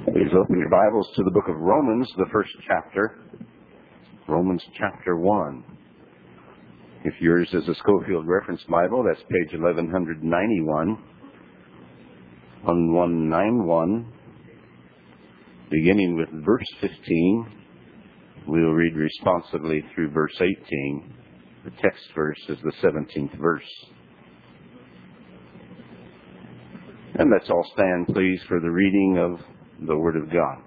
Please open your Bibles to the book of Romans, the first chapter. Romans chapter 1. If yours is a Schofield Reference Bible, that's page 1191. 1191. Beginning with verse 15. We'll read responsively through verse 18. The text verse is the 17th verse. And let's all stand, please, for the reading of the Word of God.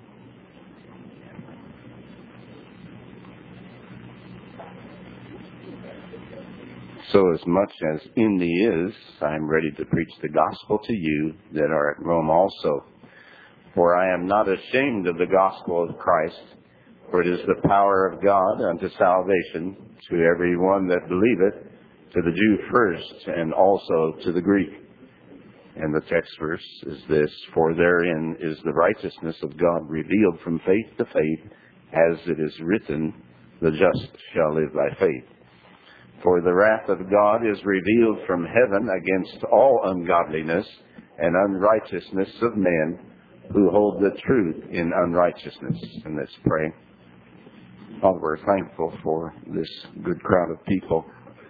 So as much as in me is, I am ready to preach the gospel to you that are at Rome also. For I am not ashamed of the gospel of Christ, for it is the power of God unto salvation to every one that believeth, to the Jew first, and also to the Greek. And the text verse is this: for therein is the righteousness of God revealed from faith to faith, as it is written, the just shall live by faith. For the wrath of God is revealed from heaven against all ungodliness and unrighteousness of men who hold the truth in unrighteousness. And let's pray. Father, we're thankful for this good crowd of people.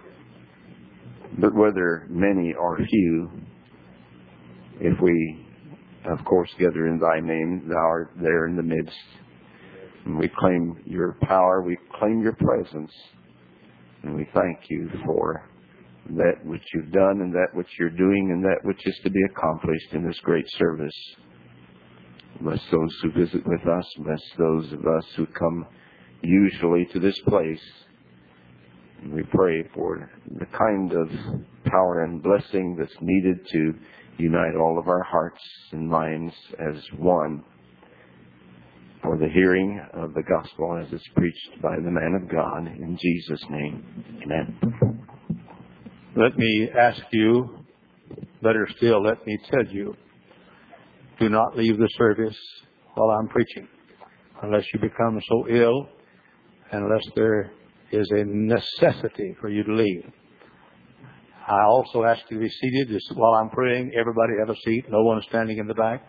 But whether many or few, if we, of course, gather in thy name, thou art there in the midst. And we claim your power, we claim your presence. And we thank you for that which you've done and that which you're doing and that which is to be accomplished in this great service. Bless those who visit with us. Bless those of us who come usually to this place. And we pray for the kind of power and blessing that's needed to unite all of our hearts and minds as one for the hearing of the gospel as it's preached by the man of God. In Jesus' name, amen. Let me ask you, better still, let me tell you, do not leave the service while I'm preaching, unless you become so ill, unless there is a necessity for you to leave. I also ask you to be seated. Just while I'm praying, everybody have a seat. No one standing in the back.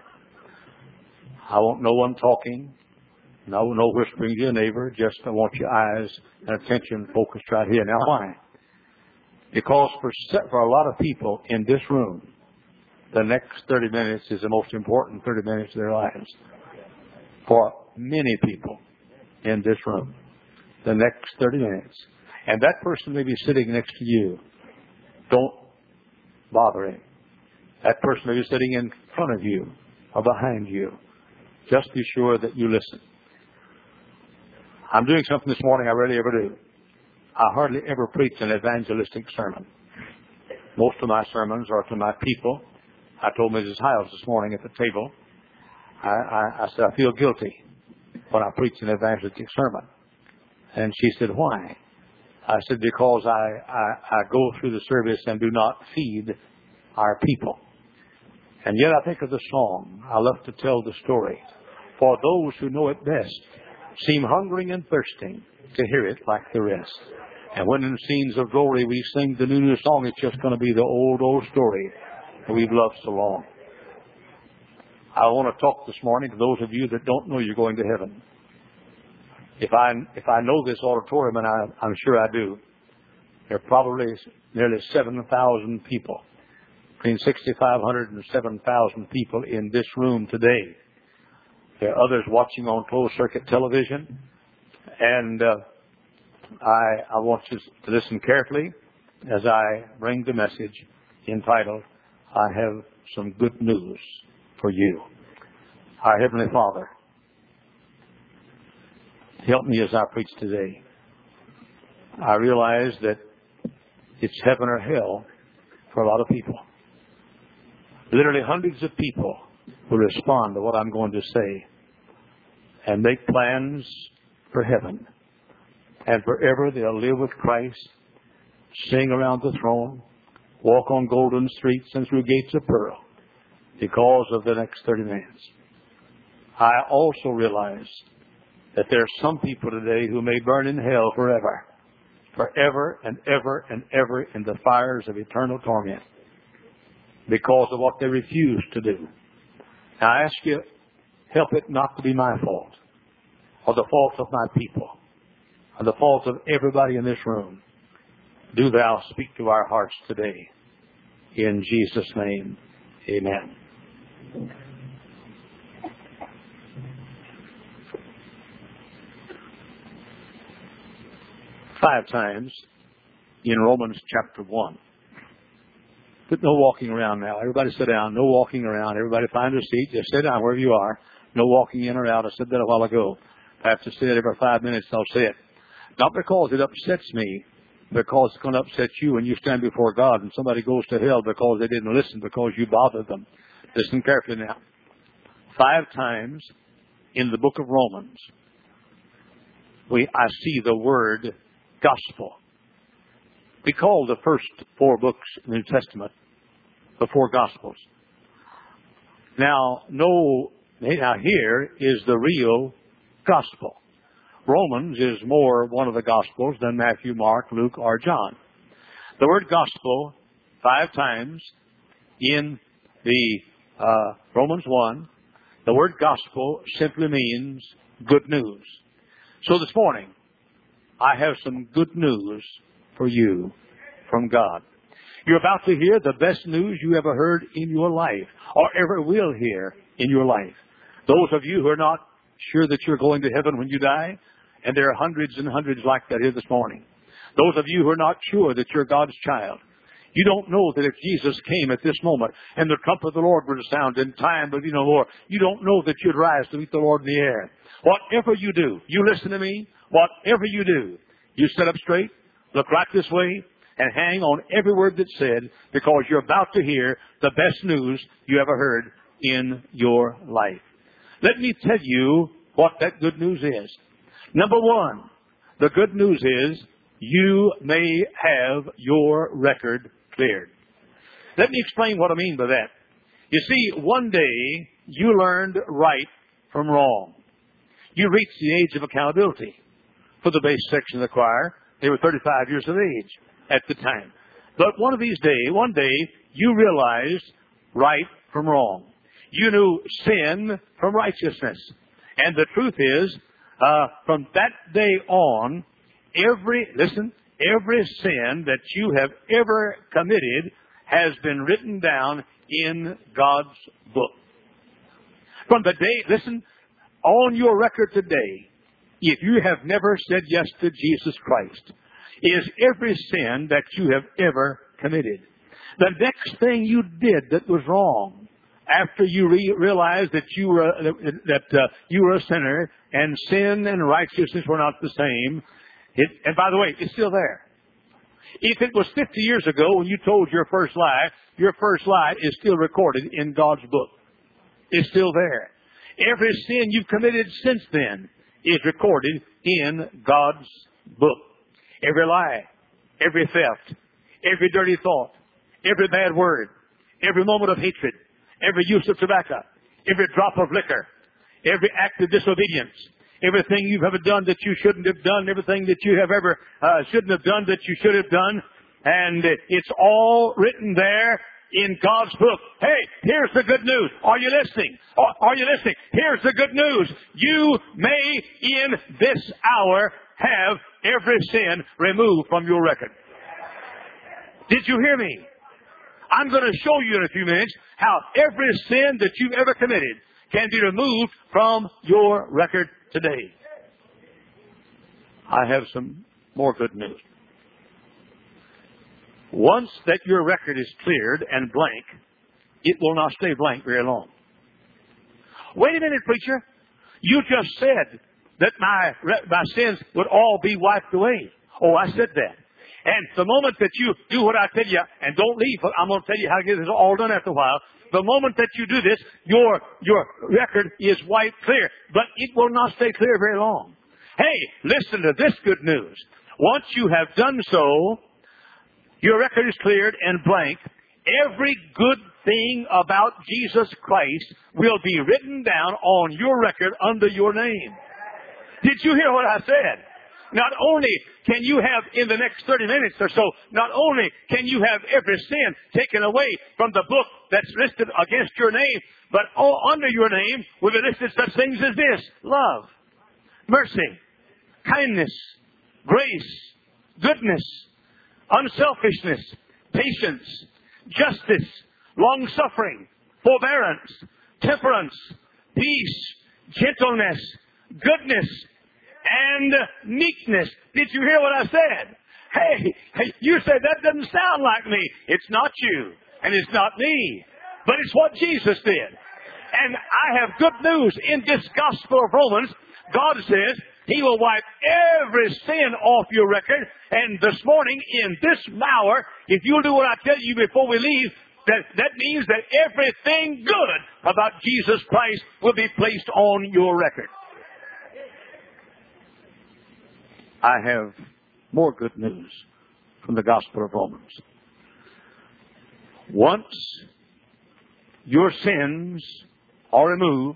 I want no one talking. No whispering to your neighbor. Just I want your eyes and attention focused right here. Now why? Because for a lot of people in this room, the next 30 minutes is the most important 30 minutes of their lives. For many people in this room, the next 30 minutes. And that person may be sitting next to you. Don't bother him. That person may be sitting in front of you or behind you. Just be sure that you listen. I'm doing something this morning I rarely ever do. I hardly ever preach an evangelistic sermon. Most of my sermons are to my people. I told Mrs. Hiles this morning at the table, I said, I feel guilty when I preach an evangelistic sermon. And she said, why? I said, because I go through the service and do not feed our people. And yet I think of the song, I love to tell the story. For those who know it best seem hungering and thirsting to hear it like the rest. And when in scenes of glory we sing the new song, it's just going to be the old story that we've loved so long. I want to talk this morning to those of you that don't know you're going to heaven. If I know this auditorium, and I'm sure I do, there are probably nearly 7,000 people, between 6,500 and 7,000 people in this room today. There are others watching on closed circuit television, and I want you to listen carefully as I bring the message entitled, I have some good news for you. Our Heavenly Father, help me as I preach today. I realize that it's heaven or hell for a lot of people. Literally hundreds of people will respond to what I'm going to say and make plans for heaven. And forever they'll live with Christ, sing around the throne, walk on golden streets and through gates of pearl because of the next 30 minutes. I also realize that there are some people today who may burn in hell forever and ever and ever in the fires of eternal torment because of what they refuse to do. Now I ask you, help it not to be my fault, or the fault of my people, or the fault of everybody in this room. Do thou speak to our hearts today. In Jesus' name, amen. Five times in Romans chapter 1. But no walking around now. Everybody sit down. No walking around. Everybody find a seat. Just sit down wherever you are. No walking in or out. I said that a while ago. I have to say it every 5 minutes. I'll say it. Not because it upsets me, because it's going to upset you when you stand before God and somebody goes to hell because they didn't listen, because you bothered them. Listen carefully now. 5 times in the book of Romans, I see the word gospel. We call the first 4 books in the New Testament the 4 Gospels. Now here is the real gospel. Romans is more one of the Gospels than Matthew, Mark, Luke, or John. The word gospel 5 times in the Romans 1. The word gospel simply means good news. So this morning, I have some good news for you from God. You're about to hear the best news you ever heard in your life, or ever will hear in your life. Those of you who are not sure that you're going to heaven when you die, and there are hundreds and hundreds like that here this morning. Those of you who are not sure that you're God's child. You don't know that if Jesus came at this moment and the trumpet of the Lord were to sound in time but no more, you don't know that you'd rise to meet the Lord in the air. Whatever you do, you listen to me, whatever you do, you sit up straight, look right this way, and hang on every word that's said, because you're about to hear the best news you ever heard in your life. Let me tell you what that good news is. Number 1, the good news is you may have your record cleared. Let me explain what I mean by that. You see, one day you learned right from wrong. You reached the age of accountability. For the bass section of the choir, they were 35 years of age at the time. But one day, you realized right from wrong. You knew sin from righteousness. And the truth is, from that day on, every sin that you have ever committed has been written down in God's book. From the day, on your record today, if you have never said yes to Jesus Christ, is every sin that you have ever committed. The next thing you did that was wrong, after you realized that you were a sinner and sin and righteousness were not the same, and by the way, it's still there. If it was 50 years ago when you told your first lie is still recorded in God's book. It's still there. Every sin you've committed since then is recorded in God's book. Every lie, every theft, every dirty thought, every bad word, every moment of hatred, every use of tobacco, every drop of liquor, every act of disobedience, everything you've ever done that you shouldn't have done, everything that you have ever shouldn't have done that you should have done, and it's all written there in God's book. Hey, here's the good news. Are you listening? Are you listening? Here's the good news. You may in this hour have every sin removed from your record. Did you hear me? I'm going to show you in a few minutes how every sin that you've ever committed can be removed from your record today. I have some more good news. Once that your record is cleared and blank, it will not stay blank very long. Wait a minute, preacher. You just said that my sins would all be wiped away. Oh, I said that. And the moment that you do what I tell you, and don't leave, I'm going to tell you how to get this all done after a while. The moment that you do this, your record is wiped clear. But it will not stay clear very long. Hey, listen to this good news. Once you have done so, your record is cleared and blank. Every good thing about Jesus Christ will be written down on your record under your name. Did you hear what I said? Not only can you have, in the next 30 minutes or so, not only can you have every sin taken away from the book that's listed against your name, But under your name will be listed such things as this: love, mercy, kindness, grace, goodness, unselfishness, patience, justice, long-suffering, forbearance, temperance, peace, gentleness, goodness, and meekness. Did you hear what I said? Hey, you said that doesn't sound like me. It's not you, and it's not me, but it's what Jesus did. And I have good news. In this Gospel of Romans, God says He will wipe every sin off your record. And this morning, in this hour, if you'll do what I tell you before we leave, that means that everything good about Jesus Christ will be placed on your record. I have more good news from the Gospel of Romans. Once your sins are removed,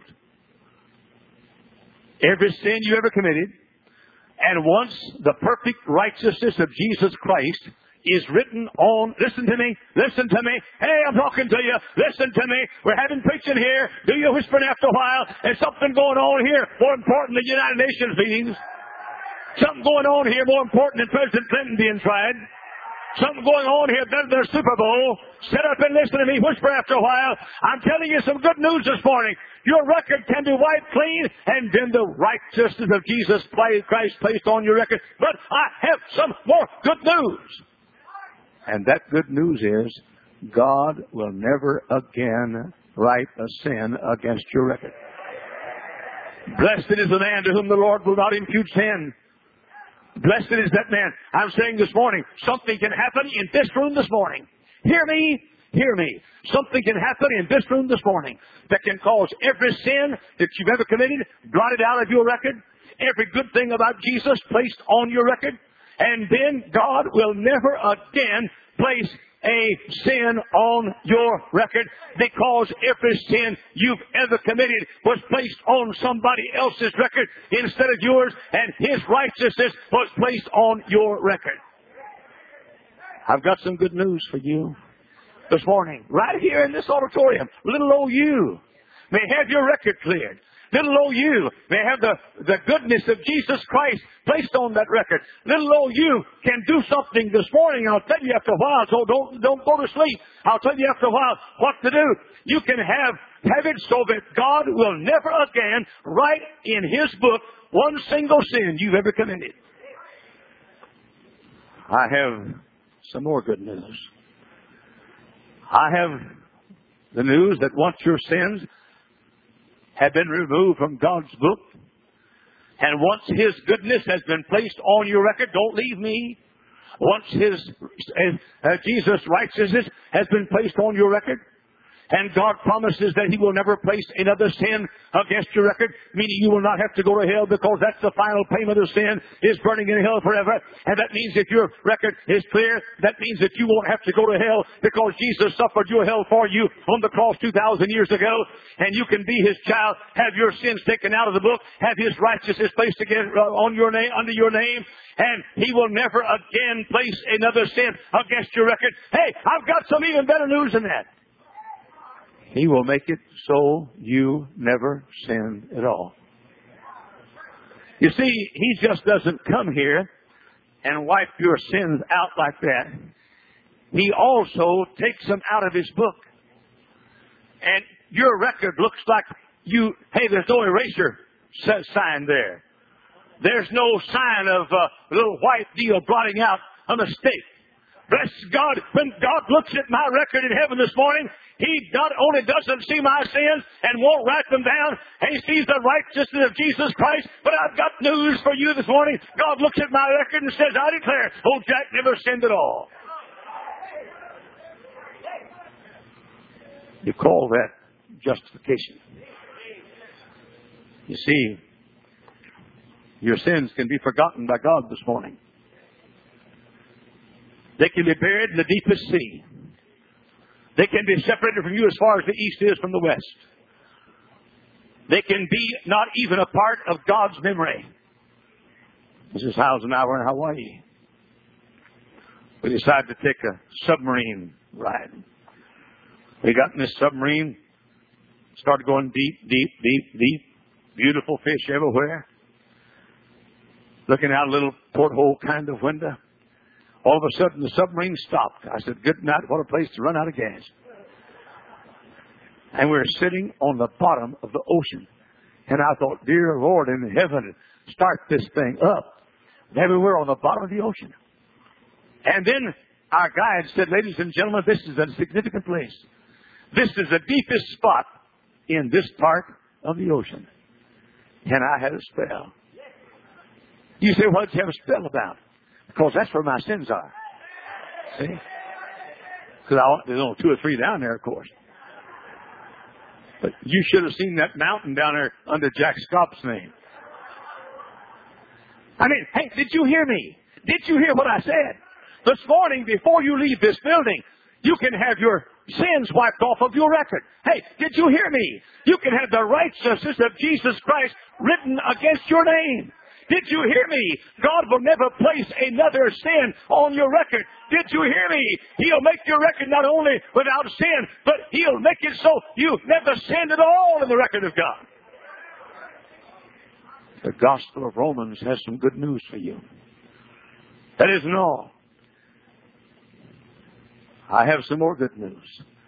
every sin you ever committed, and once the perfect righteousness of Jesus Christ is written on, listen to me, hey, I'm talking to you, listen to me, we're having preaching here, do you whispering after a while, there's something going on here more important than United Nations meetings, something going on here more important than President Clinton being tried, something going on here better than a Super Bowl. Sit up and listen to me whisper after a while. I'm telling you some good news this morning. Your record can be wiped clean, and then the righteousness of Jesus Christ placed on your record. But I have some more good news. And that good news is God will never again write a sin against your record. Blessed is the man to whom the Lord will not impute sin. Blessed is that man. I'm saying this morning, something can happen in this room this morning. Hear me. Something can happen in this room this morning that can cause every sin that you've ever committed blotted out of your record, every good thing about Jesus placed on your record, and then God will never again place a sin on your record, because every sin you've ever committed was placed on somebody else's record instead of yours, and His righteousness was placed on your record. I've got some good news for you this morning, right here in this auditorium. Little old you may have your record cleared. Little old you may have the goodness of Jesus Christ placed on that record. Little old you can do something this morning. I'll tell you after a while, so don't go to sleep. I'll tell you after a while what to do. You can have it so that God will never again write in His book one single sin you've ever committed. I have some more good news. I have the news that once your sins have been removed from God's book, and once His goodness has been placed on your record, don't leave me. Once Jesus' righteousness has been placed on your record, and God promises that He will never place another sin against your record, meaning you will not have to go to hell, because that's the final payment of sin, is burning in hell forever. And that means if your record is clear, that means that you won't have to go to hell, because Jesus suffered your hell for you on the cross 2,000 years ago, and you can be His child, have your sins taken out of the book, have His righteousness placed again on your name, under your name, and He will never again place another sin against your record. Hey, I've got some even better news than that. He will make it so you never sin at all. You see, He just doesn't come here and wipe your sins out like that. He also takes them out of His book. And your record looks like there's no eraser sign there. There's no sign of a little white deal blotting out a mistake. Bless God, when God looks at my record in heaven this morning, He not only doesn't see my sins and won't write them down, and He sees the righteousness of Jesus Christ, but I've got news for you this morning. God looks at my record and says, I declare, old Jack never sinned at all. You call that justification. You see, your sins can be forgotten by God this morning. They can be buried in the deepest sea. They can be separated from you as far as the east is from the west. They can be not even a part of God's memory. Mrs. Howes and I were in Hawaii. We decided to take a submarine ride. We got in this submarine, Started going deep, deep, deep, deep. Beautiful fish everywhere. Looking out a little porthole kind of window. All of a sudden, the submarine stopped. I said, good night, what a place to run out of gas. And we were sitting on the bottom of the ocean. And I thought, dear Lord in heaven, start this thing up. There we were on the bottom of the ocean. And then our guide said, ladies and gentlemen, this is a significant place. This is the deepest spot in this part of the ocean. And I had a spell. You say, what did you have a spell about? Because that's where my sins are. See? Because there's only 2 or 3 down there, of course. But you should have seen that mountain down there under Jack Scott's name. I mean, hey, did you hear me? Did you hear what I said? This morning, before you leave this building, you can have your sins wiped off of your record. Hey, did you hear me? You can have the righteousness of Jesus Christ written against your name. Did you hear me? God will never place another sin on your record. Did you hear me? He'll make your record not only without sin, but He'll make it so you never sinned at all in the record of God. The Gospel of Romans has some good news for you. That isn't all. I have some more good news.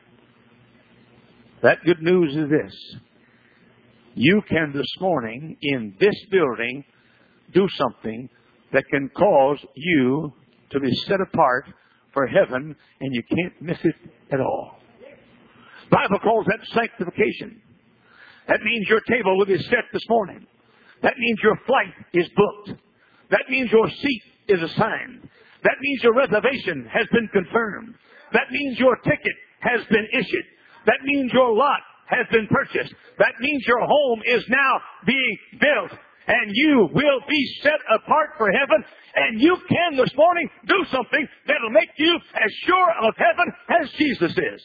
That good news is this. You can this morning in this building do something that can cause you to be set apart for heaven, and you can't miss it at all. The Bible calls that sanctification. That means your table will be set this morning. That means your flight is booked. That means your seat is assigned. That means your reservation has been confirmed. That means your ticket has been issued. That means your lot has been purchased. That means your home is now being built. And you will be set apart for heaven. And you can this morning do something that will make you as sure of heaven as Jesus is.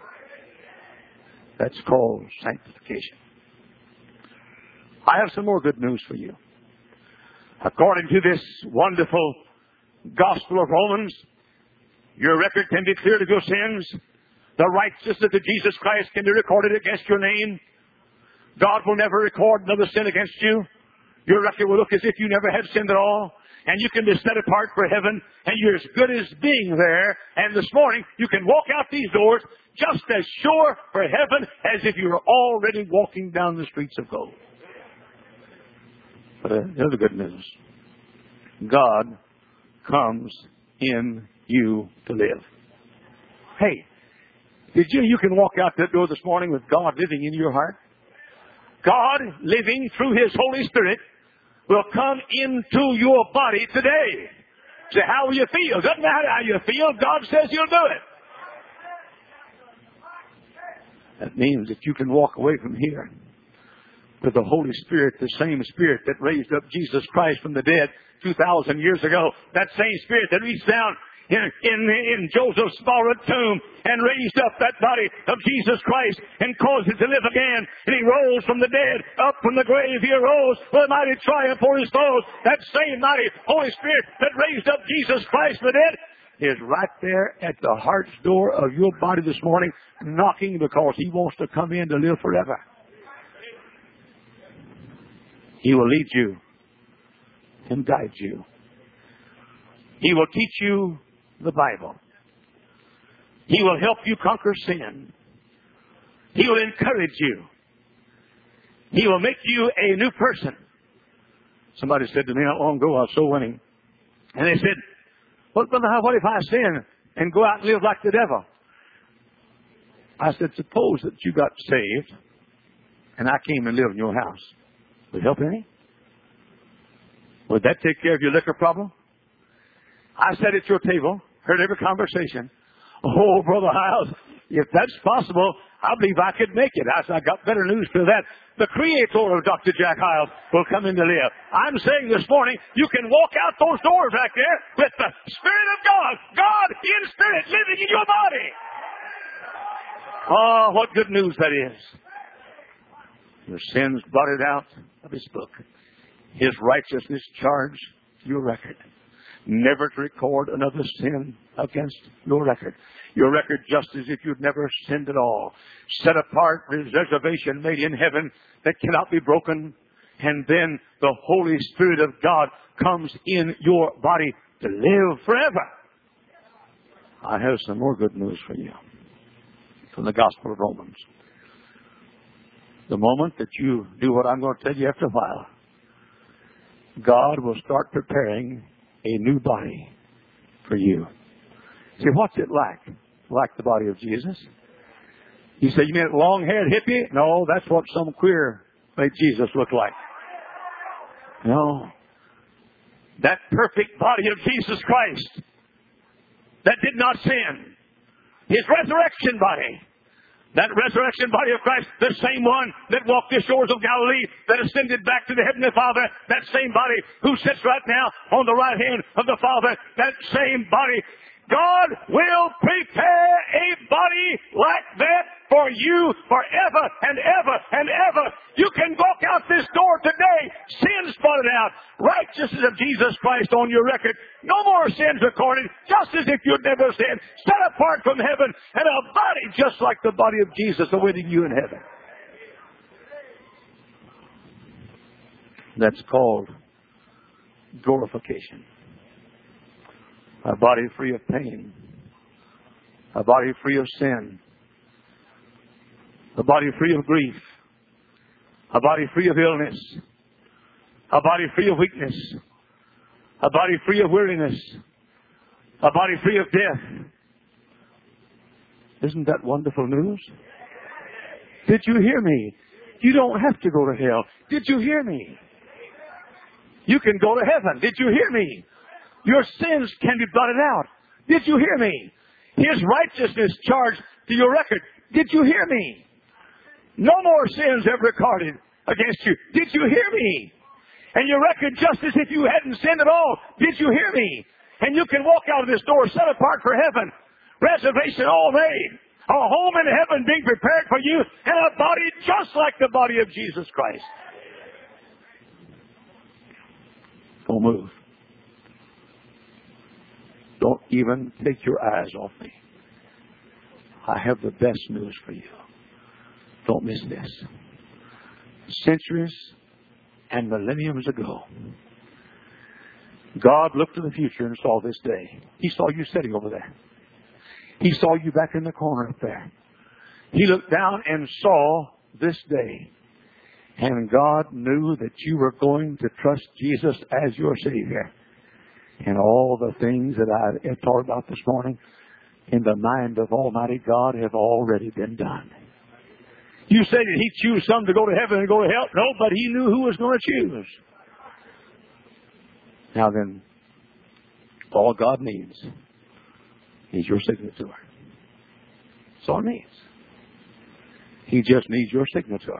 That's called sanctification. I have some more good news for you. According to this wonderful Gospel of Romans, your record can be cleared of your sins. The righteousness of Jesus Christ can be recorded against your name. God will never record another sin against you. Your record will look as if you never had sinned at all. And you can be set apart for heaven. And you're as good as being there. And this morning, you can walk out these doors just as sure for heaven as if you were already walking down the streets of gold. But here's the good news. God comes in you to live. Hey, did you can walk out that door this morning with God living in your heart? God living through His Holy Spirit will come into your body today. Say, how will you feel? Doesn't matter how you feel. God says He'll do it. That means that you can walk away from here with the Holy Spirit, the same Spirit that raised up Jesus Christ from the dead 2,000 years ago. That same Spirit that reached down in Joseph's borrowed tomb and raised up that body of Jesus Christ and caused it to live again. And He rose from the dead, up from the grave. He arose with a mighty triumph for His foes. That same mighty Holy Spirit that raised up Jesus Christ from the dead is right there at the heart's door of your body this morning, knocking because He wants to come in to live forever. He will lead you and guide you. He will teach you the Bible. He will help you conquer sin. He will encourage you. He will make you a new person. Somebody said to me not long ago, I was so winning. And they said, well, Brother Howell, what if I sin and go out and live like the devil? I said, suppose that you got saved and I came and lived in your house. Would it help any? Would that take care of your liquor problem? I sat at your table, heard every conversation. Oh, Brother Hiles, if that's possible, I believe I could make it. I said, I got better news for that. The creator of Dr. Jack Hiles will come in to live. I'm saying this morning, you can walk out those doors right there with the Spirit of God, God in Spirit, living in your body. Oh, what good news that is. Your sins blotted out of His book. His righteousness charged your record. never to record another sin against your record. Your record just as if you'd never sinned at all. Set apart, reservation made in heaven that cannot be broken. And then the Holy Spirit of God comes in your body to live forever. I have some more good news for you from the Gospel of Romans. The moment that you do what I'm going to tell you after a while, God will start preparing a new body for you. See, what's it like? Like the body of Jesus? You say, you mean long-haired hippie? No, that's what some queer made Jesus look like. No. That perfect body of Jesus Christ that did not sin. His resurrection body. That resurrection body of Christ, the same one that walked the shores of Galilee, that ascended back to the Heavenly Father, that same body who sits right now on the right hand of the Father, that same body. God will prepare a body like that for you forever and ever and ever. You can walk out this door today, sin spotted out, righteousness of Jesus Christ on your record. No more sins recorded, just as if you'd never sinned, set apart from heaven, and a body just like the body of Jesus awaiting you in heaven. That's called glorification. A body free of pain. A body free of sin. A body free of grief. A body free of illness. A body free of weakness. A body free of weariness. A body free of death. Isn't that wonderful news? Did you hear me? You don't have to go to hell. Did you hear me? You can go to heaven. Did you hear me? Your sins can be blotted out. Did you hear me? His righteousness charged to your record. Did you hear me? No more sins ever recorded against you. Did you hear me? And your record just as if you hadn't sinned at all. Did you hear me? And you can walk out of this door set apart for heaven. Reservation all made. A home in heaven being prepared for you, and a body just like the body of Jesus Christ. Don't move. Don't even take your eyes off me. I have the best news for you. Don't miss this. Centuries and millenniums ago, God looked to the future and saw this day. He saw you sitting over there. He saw you back in the corner up there. He looked down and saw this day. And God knew that you were going to trust Jesus as your Savior. And all the things that I have talked about this morning in the mind of Almighty God have already been done. You say that He choose some to go to heaven and go to hell? No, but He knew who was going to choose. Now then, all God needs is your signature. That's all He needs. He just needs your signature.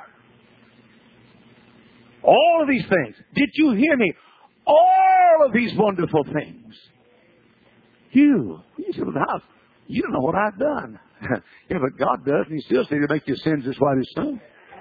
All of these things. Did you hear me? All of these wonderful things. You said, well, how? You don't know what I've done. Yeah, but God does, and He still says to make your sins as white as snow.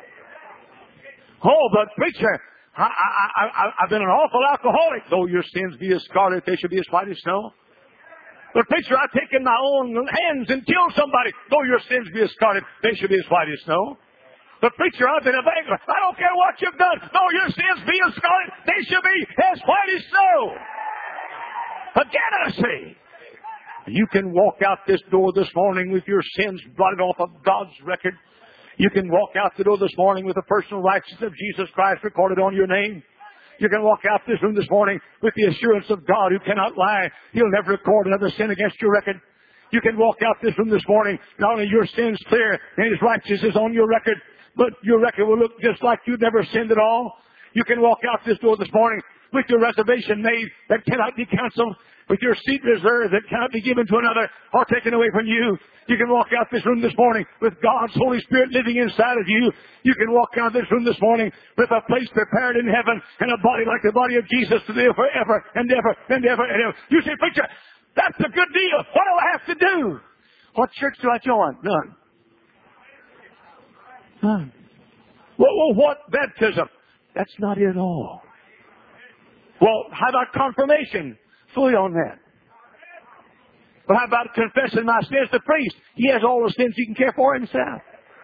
Oh, but preacher, I've been an awful alcoholic. Though your sins be as scarlet, they should be as white as snow. But preacher, I've taken my own hands and killed somebody. Though your sins be as scarlet, they should be as white as snow. But preacher, I've been a beggar. I don't care what you've done. Though your sins be as scarlet, they should be as white as snow. Again, I say, you can walk out this door this morning with your sins blotted off of God's record. You can walk out the door this morning with the personal righteousness of Jesus Christ recorded on your name. You can walk out this room this morning with the assurance of God who cannot lie. He'll never record another sin against your record. You can walk out this room this morning, not only your sins clear and His righteousness on your record, but your record will look just like you've never sinned at all. You can walk out this door this morning with your reservation made that cannot be canceled, with your seat reserved that cannot be given to another or taken away from you. You can walk out this room this morning with God's Holy Spirit living inside of you. You can walk out this room this morning with a place prepared in heaven and a body like the body of Jesus to live forever and ever and ever and ever. You say, preacher, that's a good deal. What do I have to do? What church do I join? None. None. Well, what baptism? That's not it at all. Well, how about confirmation? fully on that. But how about confessing my sins to the priest? He has all the sins he can care for himself.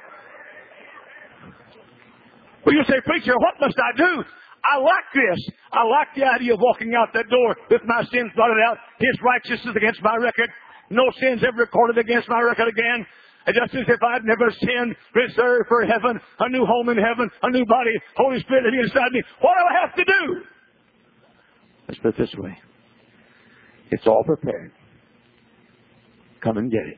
Well, you say, preacher, what must I do? I like this. I like the idea of walking out that door with my sins blotted out, His righteousness against my record, no sins ever recorded against my record again. And just as if I'd never sinned, reserved for heaven, a new home in heaven, a new body, Holy Spirit living inside me. What do I have to do? Let's put it this way. It's all prepared. Come and get it.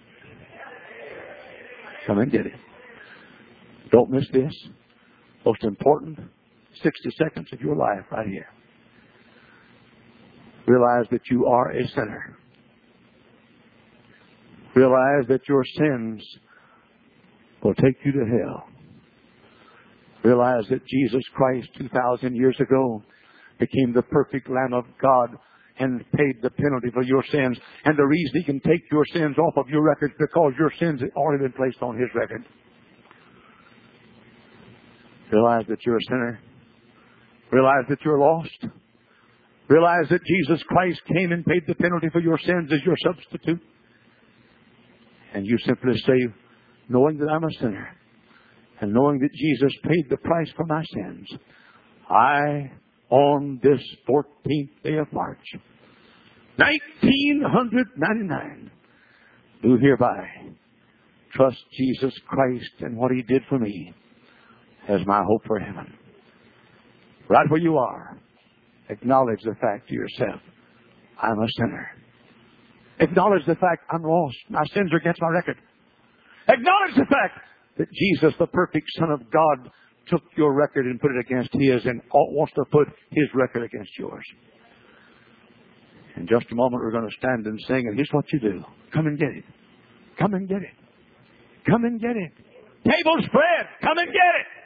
Come and get it. Don't miss this. Most important 60 seconds of your life right here. Realize that you are a sinner. Realize that your sins will take you to hell. Realize that Jesus Christ 2,000 years ago became the perfect Lamb of God and paid the penalty for your sins. And the reason He can take your sins off of your record is because your sins have already been placed on His record. Realize that you're a sinner. Realize that you're lost. Realize that Jesus Christ came and paid the penalty for your sins as your substitute. And you simply say, knowing that I'm a sinner and knowing that Jesus paid the price for my sins, I, on this 14th day of March, 1999, do hereby trust Jesus Christ and what He did for me as my hope for heaven. Right where you are, acknowledge the fact to yourself, I'm a sinner. Acknowledge the fact I'm lost. My sins are against my record. Acknowledge the fact that Jesus, the perfect Son of God, took your record and put it against His and wants to put His record against yours. In just a moment, we're going to stand and sing, and here's what you do. Come and get it. Come and get it. Come and get it. Table spread. Come and get it.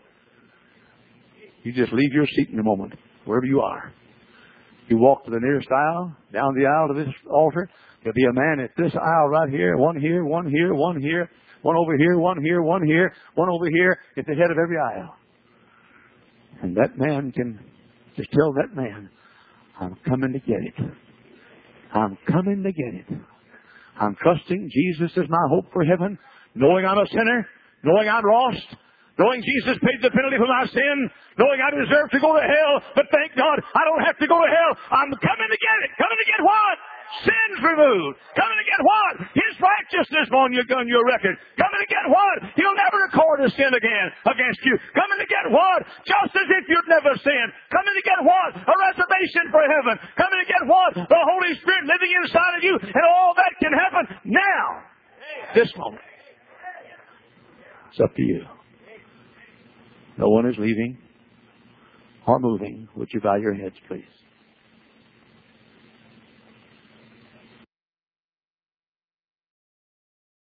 You just leave your seat in a moment, wherever you are. You walk to the nearest aisle, down the aisle to this altar. There'll be a man at this aisle right here, one here, one here, one here, one over here, one here, one here, one over here, at the head of every aisle. And that man can just tell that man, I'm coming to get it. I'm coming to get it. I'm trusting Jesus as my hope for heaven, knowing I'm a sinner, knowing I'm lost, knowing Jesus paid the penalty for my sin, knowing I deserve to go to hell, but thank God I don't have to go to hell. I'm coming to get it. Coming to get what? Sins removed. Coming to get what? His righteousness on your record. Coming to get what? He'll never record a sin again against you. Coming to get what? Just as if you'd never sinned. Coming to get what? A reservation for heaven. Coming to get what? The Holy Spirit living inside of you, and all that can happen now. This moment. It's up to you. No one is leaving or moving. Would you bow your heads, please?